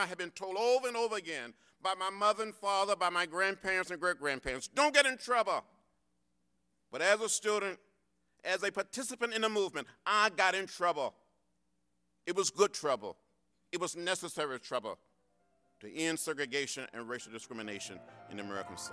had been told over and over again by my mother and father, by my grandparents and great-grandparents, don't get in trouble. But as a student, as a participant in the movement, I got in trouble. It was good trouble. It was necessary trouble to end segregation and racial discrimination in the American South.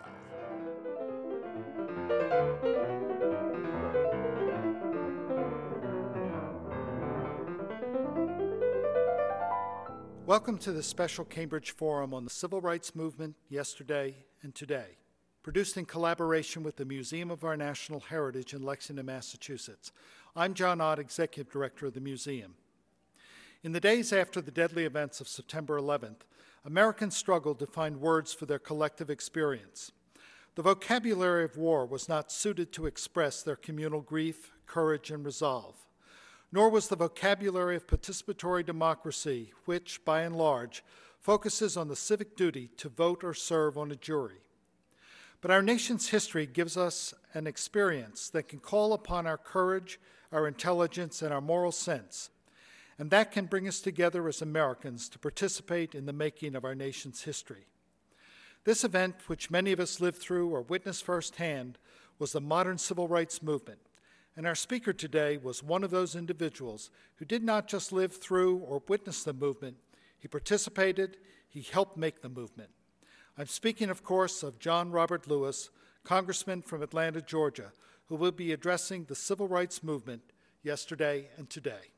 Welcome to the special Cambridge Forum on the Civil Rights Movement Yesterday and Today, produced in collaboration with the Museum of Our National Heritage in Lexington, Massachusetts. I'm John Ott, Executive Director of the museum. In the days after the deadly events of September 11th, Americans struggled to find words for their collective experience. The vocabulary of war was not suited to express their communal grief, courage, and resolve. Nor was the vocabulary of participatory democracy, which, by and large, focuses on the civic duty to vote or serve on a jury. But our nation's history gives us an experience that can call upon our courage, our intelligence, and our moral sense, and that can bring us together as Americans to participate in the making of our nation's history. This event, which many of us lived through or witnessed firsthand, was the modern civil rights movement. And our speaker today was one of those individuals who did not just live through or witness the movement, he participated, he helped make the movement. I'm speaking, of course, of John Robert Lewis, Congressman from Atlanta, Georgia, who will be addressing the civil rights movement yesterday and today.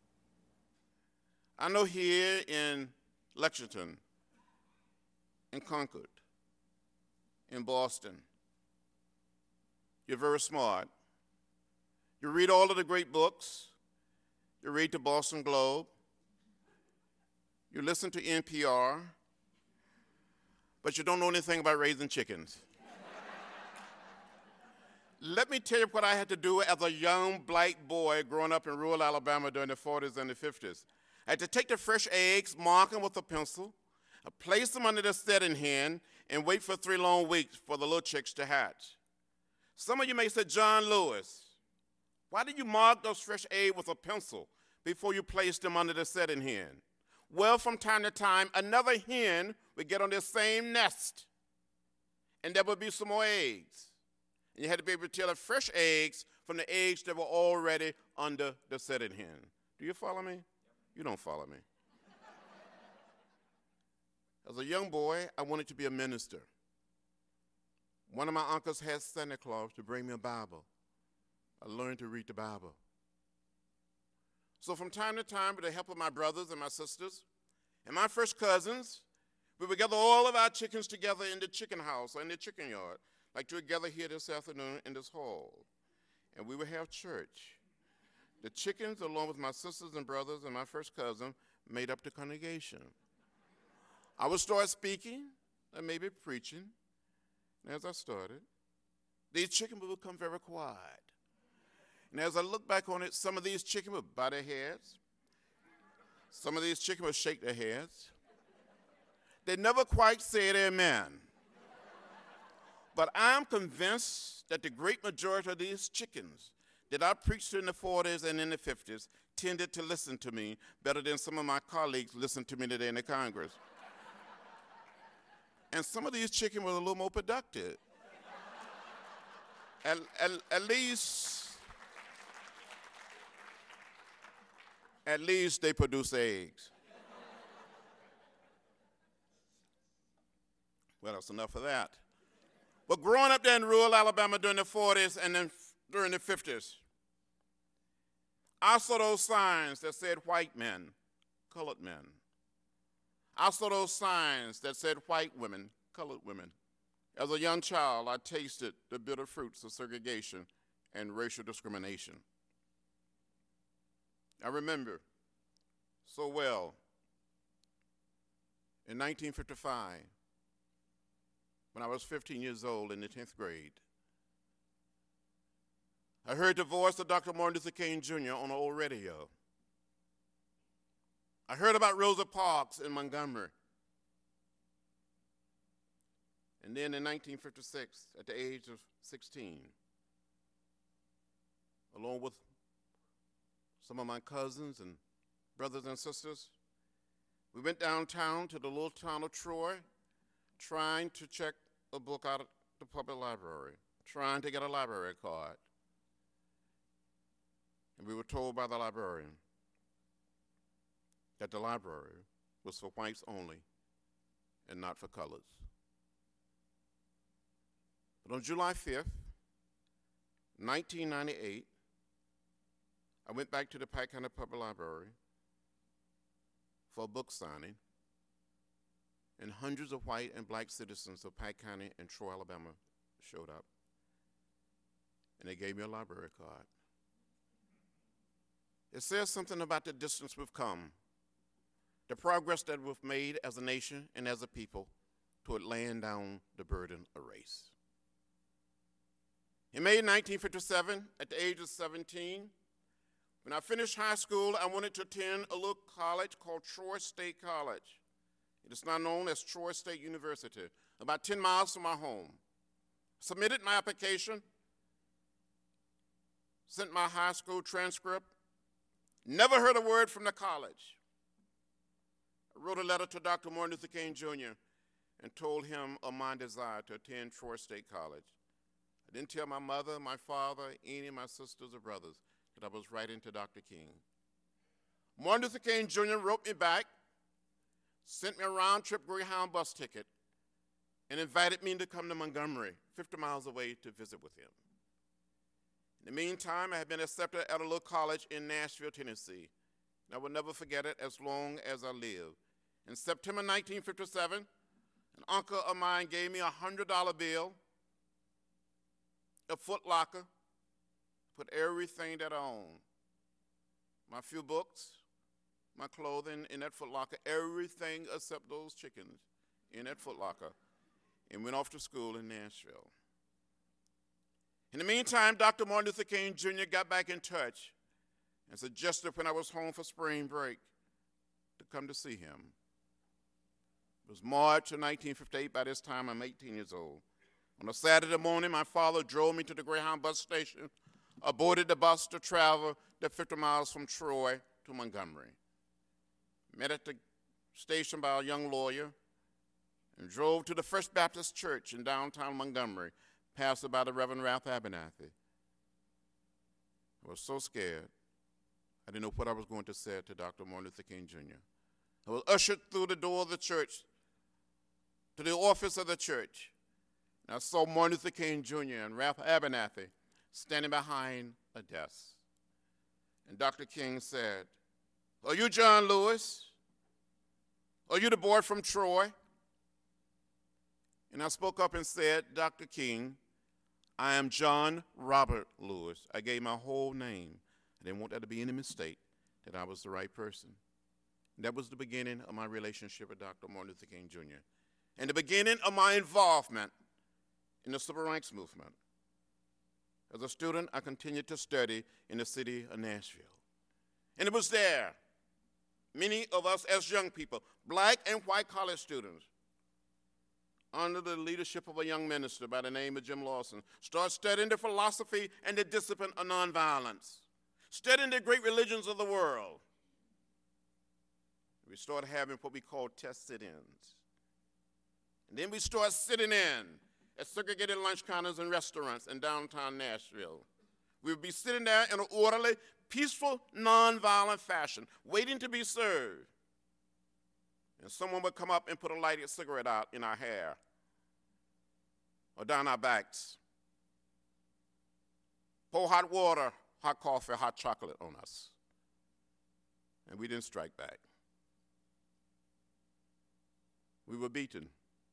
I know here in Lexington, in Concord, in Boston, you're very smart. You read all of the great books. You read the Boston Globe. You listen to NPR. But you don't know anything about raising chickens. Let me tell you what I had to do as a young black boy growing up in rural Alabama during the 40s and the 50s. I had to take the fresh eggs, mark them with a pencil, place them under the setting hen, and wait for 3 long weeks for the little chicks to hatch. Some of you may say, John Lewis, why did you mark those fresh eggs with a pencil before you placed them under the setting hen? Well, from time to time, another hen would get on this same nest, and there would be some more eggs. And you had to be able to tell the fresh eggs from the eggs that were already under the setting hen. Do you follow me? You don't follow me. As a young boy, I wanted to be a minister. One of my uncles had Santa Claus to bring me a Bible. I learned to read the Bible. So from time to time, with the help of my brothers and my sisters and my first cousins, we would gather all of our chickens together in the chicken house or in the chicken yard, like we're gathered here this afternoon in this hall. And we would have church. The chickens, along with my sisters and brothers and my first cousin, made up the congregation. I would start speaking and maybe preaching. And as I started, these chickens would become very quiet. And as I look back on it, some of these chickens would bow their heads. Some of these chickens would shake their heads. They never quite said amen. But I'm convinced that the great majority of these chickens that I preached in the 40s and in the 50s tended to listen to me better than some of my colleagues listen to me today in the Congress. And some of these chickens were a little more productive. At least they produce eggs. Well, that's enough of that. But growing up there in rural Alabama during the 40s and then during the 50s, I saw those signs that said white men, colored men. I saw those signs that said white women, colored women. As a young child, I tasted the bitter fruits of segregation and racial discrimination. I remember so well in 1955, when I was 15 years old in the 10th grade, I heard the voice of Dr. Martin Luther King Jr. on the old radio. I heard about Rosa Parks in Montgomery. And then in 1956, at the age of 16, along with some of my cousins and brothers and sisters, we We went downtown to the little town of Troy, trying to check a book out of the public library, trying to get a library card. And we were told by the librarian that the library was for whites only and not for colors. But on July 5th, 1998, I went back to the Pike County Public Library for a book signing, and hundreds of white and black citizens of Pike County and Troy, Alabama showed up, and they gave me a library card. It says something about the distance we've come, the progress that we've made as a nation and as a people toward laying down the burden of race. In May 1957, at the age of 17, when I finished high school, I wanted to attend a little college called Troy State College. It is now known as Troy State University, about 10 miles from my home. Submitted my application, sent my high school transcript, never heard a word from the college. I wrote a letter to Dr. Martin Luther King Jr. and told him of my desire to attend Troy State College. I didn't tell my mother, my father, any of my sisters or brothers that I was writing to Dr. King. Martin Luther King Jr. wrote me back, sent me a round-trip Greyhound bus ticket, and invited me to come to Montgomery, 50 miles away, to visit with him. In the meantime, I had been accepted at a little college in Nashville, Tennessee. And I will never forget it as long as I live. In September 1957, an uncle of mine gave me a $100 bill, a Foot Locker, put everything that I owned, my few books, my clothing in that Foot Locker, everything except those chickens in that Foot Locker, and went off to school in Nashville. In the meantime, Dr. Martin Luther King Jr. got back in touch and suggested when I was home for spring break to come to see him. It was March of 1958. By this time, I'm 18 years old. On a Saturday morning, my father drove me to the Greyhound bus station, boarded the bus to travel the 50 miles from Troy to Montgomery. Met at the station by a young lawyer and drove to the First Baptist Church in downtown Montgomery, pastored by the Reverend Ralph Abernathy. I was so scared, I didn't know what I was going to say to Dr. Martin Luther King Jr. I was ushered through the door of the church to the office of the church. And I saw Martin Luther King Jr. and Ralph Abernathy standing behind a desk. And Dr. King said, "Are you John Lewis? Are you the boy from Troy?" And I spoke up and said, "Dr. King, I am John Robert Lewis." I gave my whole name. I didn't want that to be any mistake, that I was the right person. And that was the beginning of my relationship with Dr. Martin Luther King Jr. and the beginning of my involvement in the Civil Rights Movement. As a student, I continued to study in the city of Nashville. And it was there, many of us as young people, black and white college students, under the leadership of a young minister by the name of Jim Lawson, started studying the philosophy and the discipline of nonviolence, studying the great religions of the world. We started having what we call test sit-ins. And then we started sitting in at segregated lunch counters and restaurants in downtown Nashville. We would be sitting there in an orderly, peaceful, nonviolent fashion, waiting to be served. And someone would come up and put a lighted cigarette out in our hair or down our backs. Pour hot water, hot coffee, hot chocolate on us. And we didn't strike back. We were beaten.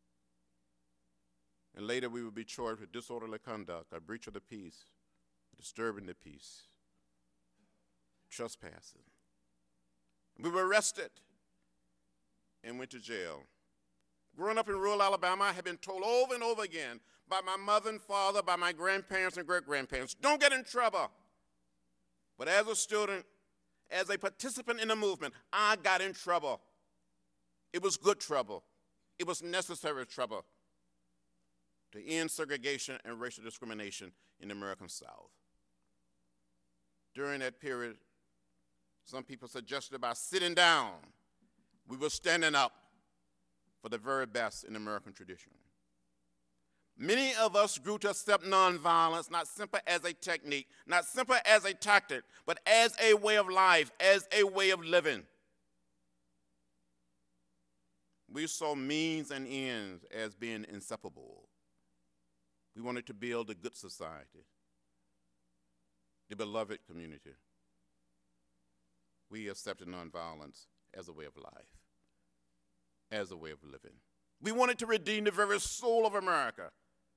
And later we would be charged with disorderly conduct, a breach of the peace, disturbing the peace, trespassing. We were arrested and went to jail. Growing up in rural Alabama, I had been told over and over again by my mother and father, by my grandparents and great-grandparents, don't get in trouble. But as a student, as a participant in the movement, I got in trouble. It was good trouble. It was necessary trouble to end segregation and racial discrimination in the American South. During that period, some people suggested about sitting down, We were standing up for the very best in American tradition. Many of us grew to accept nonviolence not simply as a technique, not simply as a tactic, but as a way of life, as a way of living. We saw means and ends as being inseparable. We wanted to build a good society, the beloved community. We accepted nonviolence as a way of life, as a way of living. We wanted to redeem the very soul of America,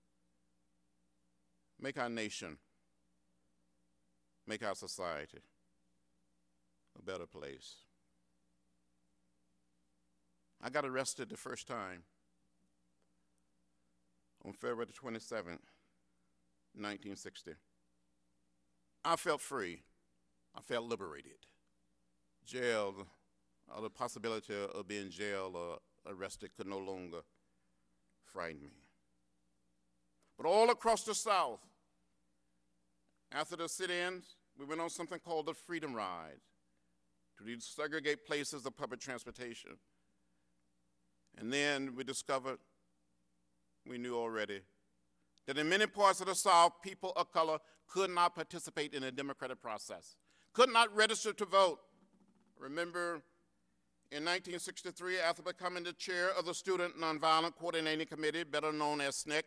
make our nation, make our society a better place. I got arrested the first time on February 27, 1960. I felt free. I felt liberated. Jail, the possibility of being jailed or arrested could no longer frighten me. But all across the South, after the sit-ins, we went on something called the Freedom Ride to desegregate places of public transportation. And then we discovered, we knew already, that in many parts of the South, people of color could not participate in the democratic process, could not register to vote. Remember, in 1963, after becoming the chair of the Student Nonviolent Coordinating Committee, better known as SNCC,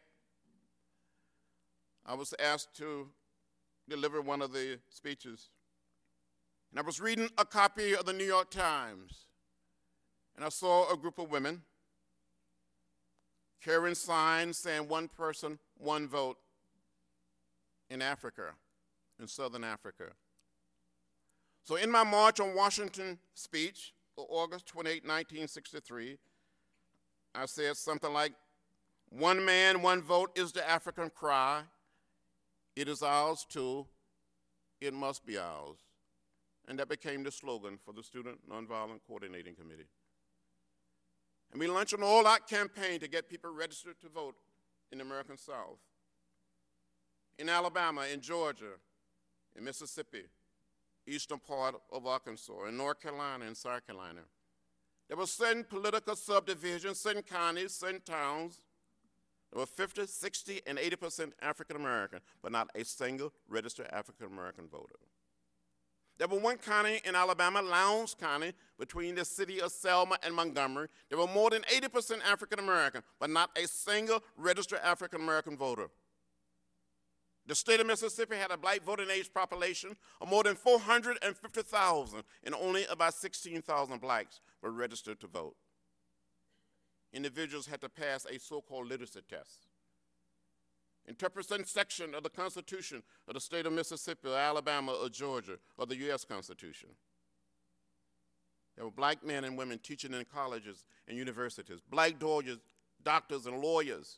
I was asked to deliver one of the speeches. And I was reading a copy of the New York Times, and I saw a group of women carrying signs saying one person, one vote in Africa, in Southern Africa. So in my March on Washington speech, August 28, 1963, I said something like, "One man, one vote is the African cry. It is ours too. It must be ours." And that became the slogan for the Student Nonviolent Coordinating Committee. And we launched an all-out campaign to get people registered to vote in the American South. In Alabama, in Georgia, in Mississippi, eastern part of Arkansas, in North Carolina, and South Carolina. There were certain political subdivisions, certain counties, certain towns. There were 50, 60, and 80% African American, but not a single registered African American voter. There was one county in Alabama, Lowndes County, between the city of Selma and Montgomery. There were more than 80% African American, but not a single registered African American voter. The state of Mississippi had a black voting age population of more than 450,000, and only about 16,000 blacks were registered to vote. Individuals had to pass a so-called literacy test. Interpret some section of the Constitution of the state of Mississippi, or Alabama, or Georgia, or the U.S. Constitution. There were black men and women teaching in colleges and universities, black doctors and lawyers,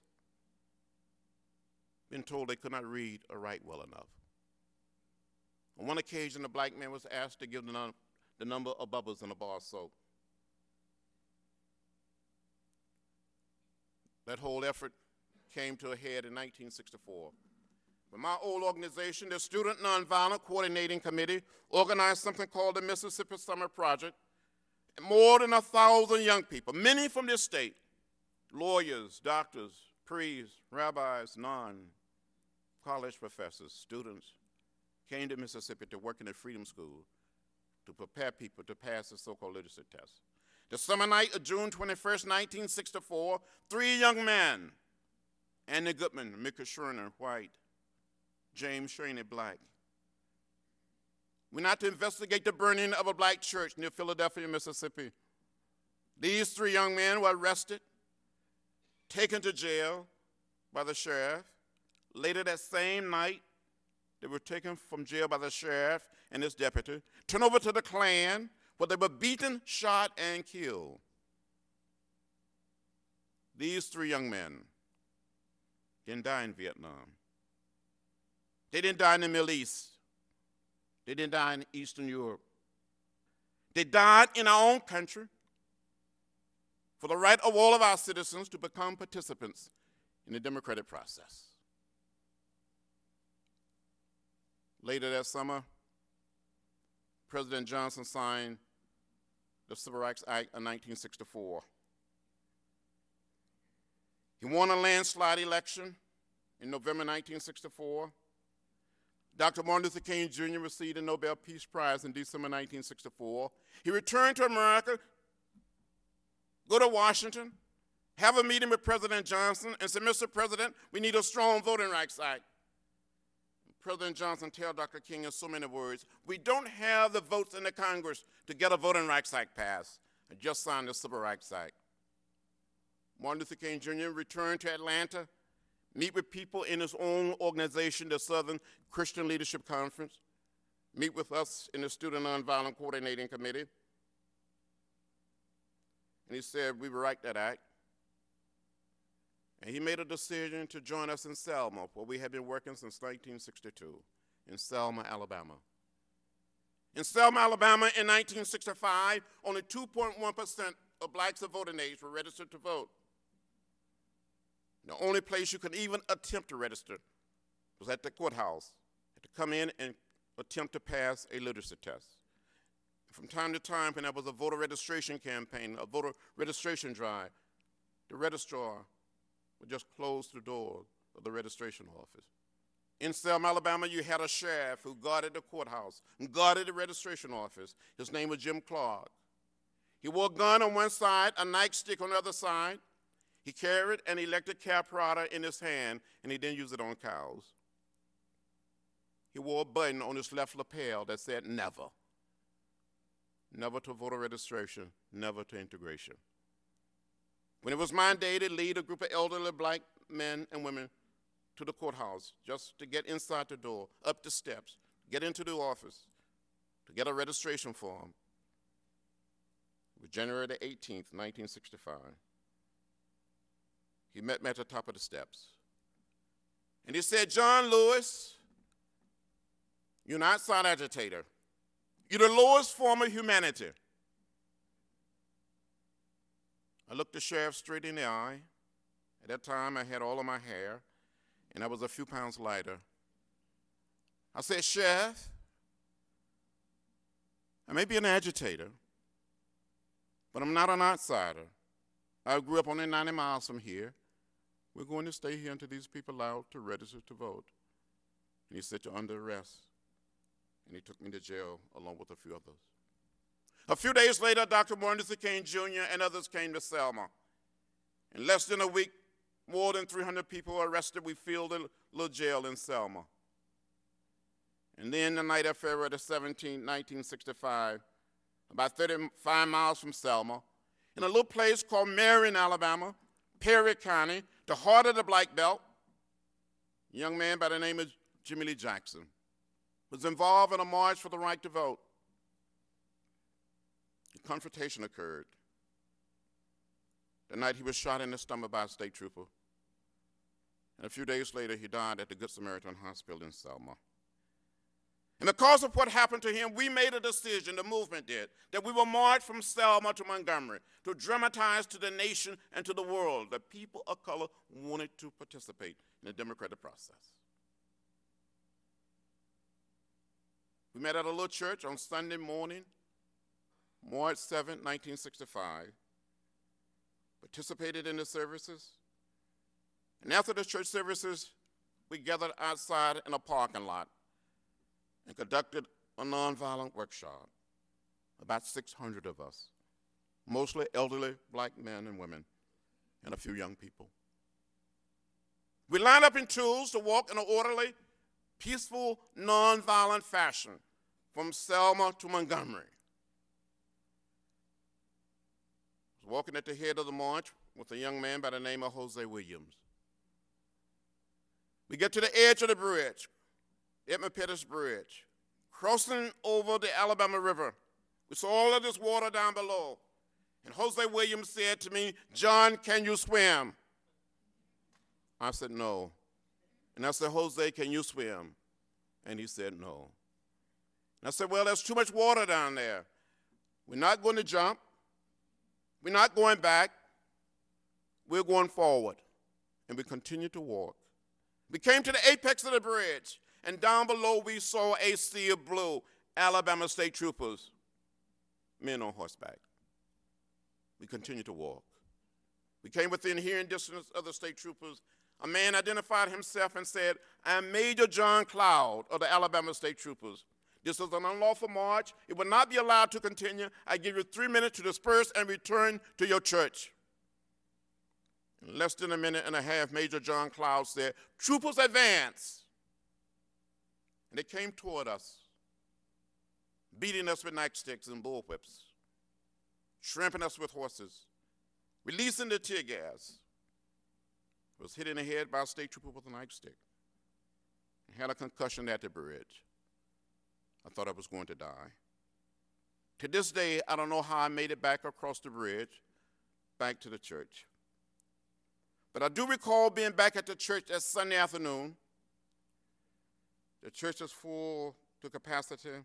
been told they could not read or write well enough. On one occasion, a black man was asked to give the number of bubbles in a bar of soap. That whole effort came to a head in 1964. But my old organization, the Student Nonviolent Coordinating Committee, organized something called the Mississippi Summer Project. And more than 1,000 young people, many from this state, lawyers, doctors, priests, rabbis, non-college professors, students, came to Mississippi to work in the Freedom School to prepare people to pass the so-called literacy test. The summer night of June 21st, 1964, 3 young men, Andy Goodman, Micah Schwerner, white, James Shaney, black, went out to investigate the burning of a black church near Philadelphia, Mississippi. These 3 young men were arrested, taken to jail by the sheriff. Later that same night, they were taken from jail by the sheriff and his deputy, turned over to the Klan, where they were beaten, shot, and killed. These 3 young men didn't die in Vietnam. They didn't die in the Middle East. They didn't die in Eastern Europe. They died in our own country for the right of all of our citizens to become participants in the democratic process. Later that summer, President Johnson signed the Civil Rights Act of 1964. He won a landslide election in November 1964. Dr. Martin Luther King Jr. received the Nobel Peace Prize in December 1964. He returned to America, go to Washington, have a meeting with President Johnson, and said, Mr. President, we need a strong Voting Rights Act. President Johnson told Dr. King in so many words, we don't have the votes in the Congress to get a Voting Rights Act passed. I just signed the Civil Rights Act. Martin Luther King Jr. returned to Atlanta, meet with people in his own organization, the Southern Christian Leadership Conference, meet with us in the Student Nonviolent Coordinating Committee. And he said, we will write that act. And he made a decision to join us in Selma, where we had been working since 1962, in Selma, Alabama. In Selma, Alabama in 1965, only 2.1% of blacks of voting age were registered to vote. The only place you could even attempt to register was at the courthouse. You had to come in and attempt to pass a literacy test. From time to time, when there was a voter registration campaign, a voter registration drive, the registrar would just close the door of the registration office. In Selma, Alabama, you had a sheriff who guarded the courthouse and guarded the registration office. His name was Jim Clark. He wore a gun on one side, a nightstick on the other side. He carried an electric apparatus in his hand, and he didn't use it on cows. He wore a button on his left lapel that said never. Never to voter registration, never to integration. When it was mandated, lead a group of elderly black men and women to the courthouse just to get inside the door, up the steps, get into the office, to get a registration form. It was January the 18th, 1965. He met me at the top of the steps. And he said, John Lewis, you're an outside agitator. You're the lowest form of humanity. I looked the sheriff straight in the eye. At that time, I had all of my hair, and I was a few pounds lighter. I said, Sheriff, I may be an agitator, but I'm not an outsider. I grew up only 90 miles from here. We're going to stay here until these people are allowed to register to vote. And he said, you're under arrest. And he took me to jail along with a few others. A few days later, Dr. Martin Luther King Jr. and others came to Selma. In less than a week, more than 300 people were arrested. We filled a little jail in Selma. And then the night of February the 17th, 1965, about 35 miles from Selma, in a little place called Marion, Alabama, Perry County, the heart of the Black Belt, a young man by the name of Jimmy Lee Jackson was involved in a march for the right to vote. A confrontation occurred. The night he was shot in the stomach by a state trooper. And a few days later, he died at the Good Samaritan Hospital in Selma. And because of what happened to him, we made a decision, the movement did, that we will march from Selma to Montgomery to dramatize to the nation and to the world that people of color wanted to participate in the democratic process. We met at a little church on Sunday morning, March 7, 1965, participated in the services, and after the church services, we gathered outside in a parking lot and conducted a nonviolent workshop. About 600 of us, mostly elderly black men and women, and a few young people. We lined up in twos to walk in an orderly, peaceful, nonviolent fashion from Selma to Montgomery. I was walking at the head of the march with a young man by the name of Jose Williams. We get to the edge of the bridge, Edmund Pettus Bridge, crossing over the Alabama River. We saw all of this water down below. And Jose Williams said to me, John, can you swim? I said, no. And I said, Jose, can you swim? And he said, no. And I said, well, there's too much water down there. We're not going to jump. We're not going back. We're going forward. And we continued to walk. We came to the apex of the bridge, and down below we saw a sea of blue, Alabama state troopers, men on horseback. We continued to walk. We came within hearing distance of the state troopers. A man identified himself and said, "I'm Major John Cloud of the Alabama State Troopers. This is an unlawful march. It will not be allowed to continue. I give you 3 minutes to disperse and return to your church." In less than a minute and a half, Major John Cloud said, "Troopers, advance." And they came toward us, beating us with nightsticks and bullwhips, trampling us with horses, releasing the tear gas. Was hit in the head by a state trooper with a nightstick. I had a concussion at the bridge. I thought I was going to die. To this day, I don't know how I made it back across the bridge, back to the church. But I do recall being back at the church that Sunday afternoon. The church is full to capacity.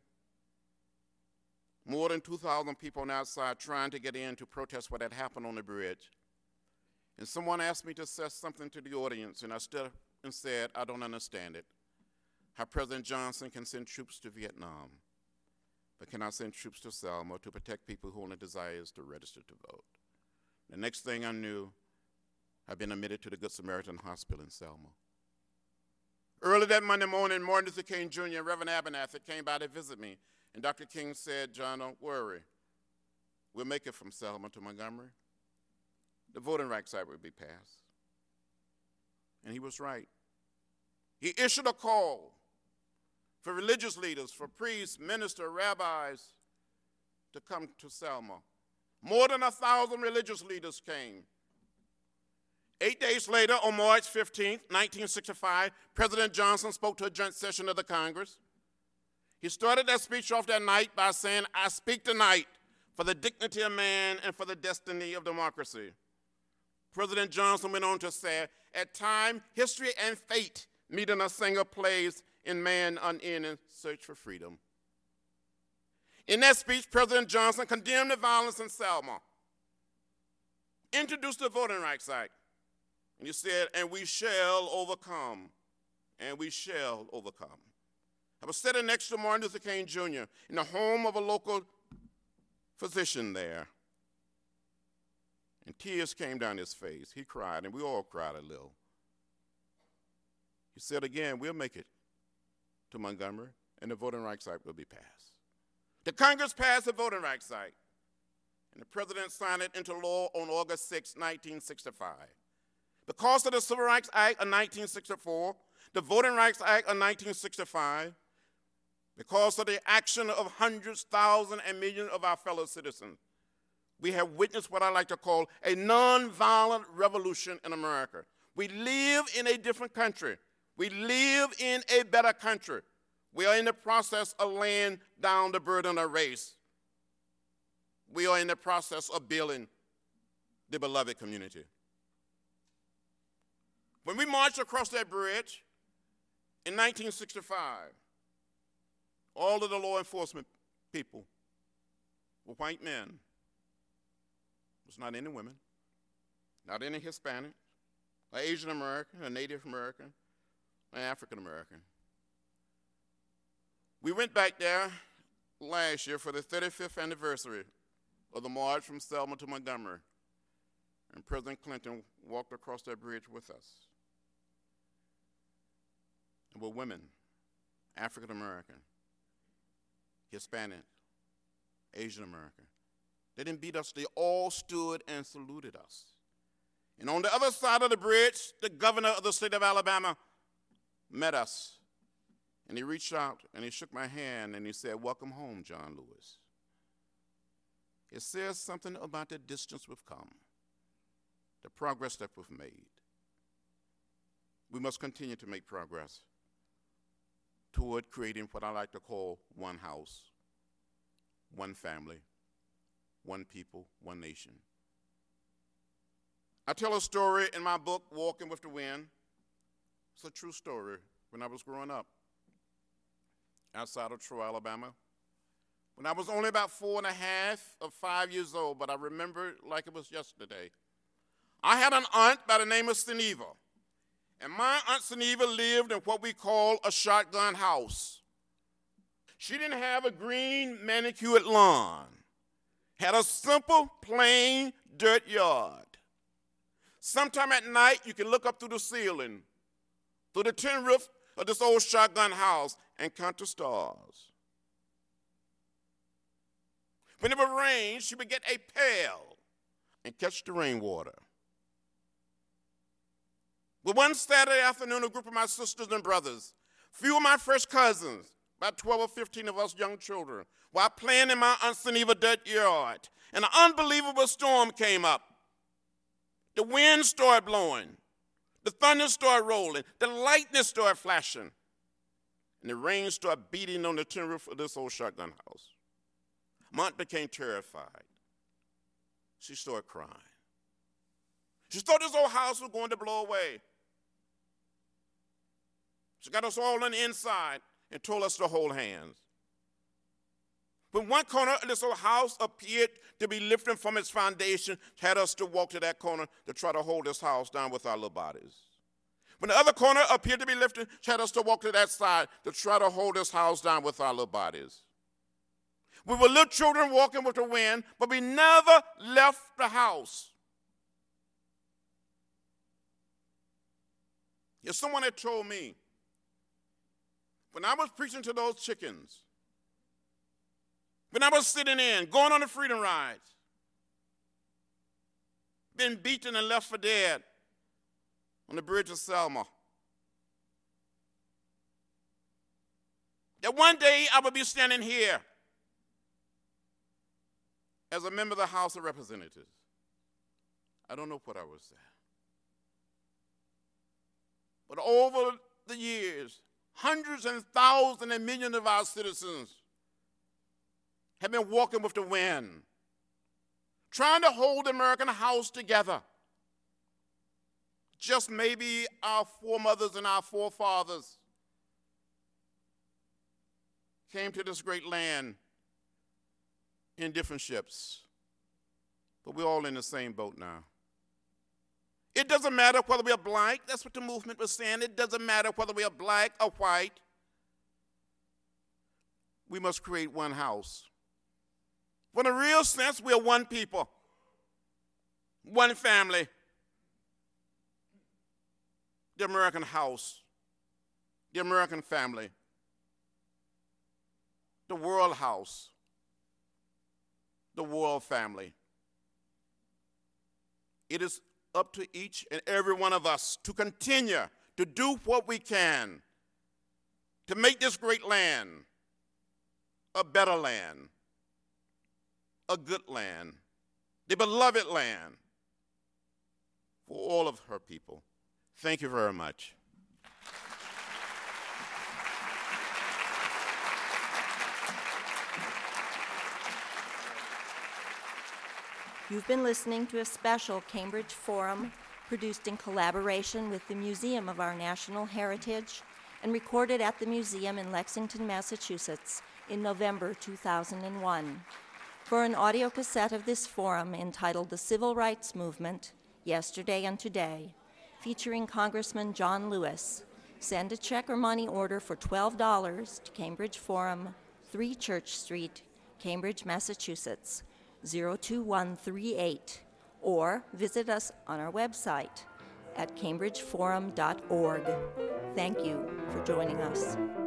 More than 2,000 people on the outside trying to get in to protest what had happened on the bridge. And someone asked me to say something to the audience, and I stood up and said, "I don't understand it. How President Johnson can send troops to Vietnam, but cannot send troops to Selma to protect people who only desire to register to vote." The next thing I knew, I'd been admitted to the Good Samaritan Hospital in Selma. Early that Monday morning, Martin Luther King Jr. and Reverend Abernathy came by to visit me, and Dr. King said, "John, don't worry. We'll make it from Selma to Montgomery. The Voting Rights Act will be passed." And he was right. He issued a call for religious leaders, for priests, ministers, rabbis to come to Selma. More than 1,000 religious leaders came. 8 days later, on March 15th, 1965, President Johnson spoke to a joint session of the Congress. He started that speech off that night by saying, "I speak tonight for the dignity of man and for the destiny of democracy." President Johnson went on to say, "At times, history and fate meet in a single place in man's unending search for freedom." In that speech, President Johnson condemned the violence in Selma, introduced the Voting Rights Act, and he said, "And we shall overcome, and we shall overcome." I was sitting next to Martin Luther King Jr. in the home of a local physician there. And tears came down his face. He cried, and we all cried a little. He said again, "We'll make it to Montgomery, and the Voting Rights Act will be passed." The Congress passed the Voting Rights Act, and the president signed it into law on August 6, 1965. Because of the Civil Rights Act of 1964, the Voting Rights Act of 1965, because of the action of hundreds, thousands, and millions of our fellow citizens, we have witnessed what I like to call a nonviolent revolution in America. We live in a different country. We live in a better country. We are in the process of laying down the burden of race. We are in the process of building the beloved community. When we marched across that bridge in 1965, all of the law enforcement people were white men. There was not any women, not any Hispanic, or Asian American, or Native American, or African American. We went back there last year for the 35th anniversary of the march from Selma to Montgomery, and President Clinton walked across that bridge with us. There were women, African American, Hispanic, Asian American. They didn't beat us, they all stood and saluted us. And on the other side of the bridge, the governor of the state of Alabama met us. And he reached out and he shook my hand and he said, "Welcome home, John Lewis." It says something about the distance we've come, the progress that we've made. We must continue to make progress toward creating what I like to call one house, one family, one people, one nation. I tell a story in my book, Walking with the Wind. It's a true story. When I was growing up outside of Troy, Alabama, when I was only about 4.5 or 5 years old, but I remember it like it was yesterday, I had an aunt by the name of Seneva. And my Aunt Seneva lived in what we call a shotgun house. She didn't have a green manicured lawn. had a simple, plain dirt yard. Sometime at night, you can look up through the ceiling, through the tin roof of this old shotgun house, and count the stars. When it would rain, she would get a pail and catch the rainwater. But one Saturday afternoon, a group of my sisters and brothers, few of my first cousins, about 12 or 15 of us young children, while playing in my Aunt Suniva dirt yard, and an unbelievable storm came up. The wind started blowing. The thunder started rolling. The lightning started flashing. And the rain started beating on the tin roof of this old shotgun house. My aunt became terrified. She started crying. She thought this old house was going to blow away. She got us all on the inside and told us to hold hands. When one corner of this old house appeared to be lifting from its foundation, had us to walk to that corner to try to hold this house down with our little bodies. When the other corner appeared to be lifting, had us to walk to that side to try to hold this house down with our little bodies. We were little children walking with the wind, but we never left the house. If someone had told me, when I was preaching to those chickens, when I was sitting in, going on the freedom rides, been beaten and left for dead on the bridge of Selma, that one day I would be standing here as a member of the House of Representatives, I don't know what I would say. But over the years, hundreds and thousands and millions of our citizens have been walking with the wind, trying to hold the American house together. Just maybe our foremothers and our forefathers came to this great land in different ships, but we're all in the same boat now. It doesn't matter whether we are black, that's what the movement was saying. It doesn't matter whether we are black or white. We must create one house. For in a real sense, we are one people, one family. The American house, the American family, the world house, the world family. It is up to each and every one of us to continue to do what we can to make this great land a better land, a good land, the beloved land for all of her people. Thank you very much. You've been listening to a special Cambridge Forum produced in collaboration with the Museum of Our National Heritage and recorded at the museum in Lexington, Massachusetts in November 2001. For an audio cassette of this forum entitled The Civil Rights Movement, Yesterday and Today, featuring Congressman John Lewis, send a check or money order for $12 to Cambridge Forum, 3 Church Street, Cambridge, Massachusetts, 02138, or visit us on our website at cambridgeforum.org. Thank you for joining us.